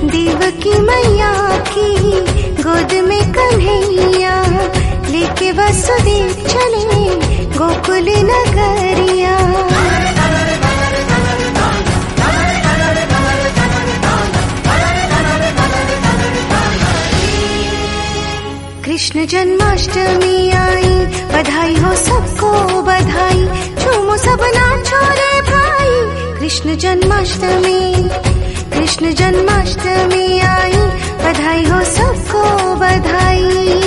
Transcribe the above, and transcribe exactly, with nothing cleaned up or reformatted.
देवकी मैया की गोद में कन्हैया लेके वसुदेव चले गोकुल नगरिया। कृष्ण जन्माष्टमी आई, बधाई हो सबको बधाई, झूमो सब नाचो रे भाई। कृष्ण जन्माष्टमी कृष्ण जन्माष्टमी आई, बधाई हो सबको बधाई।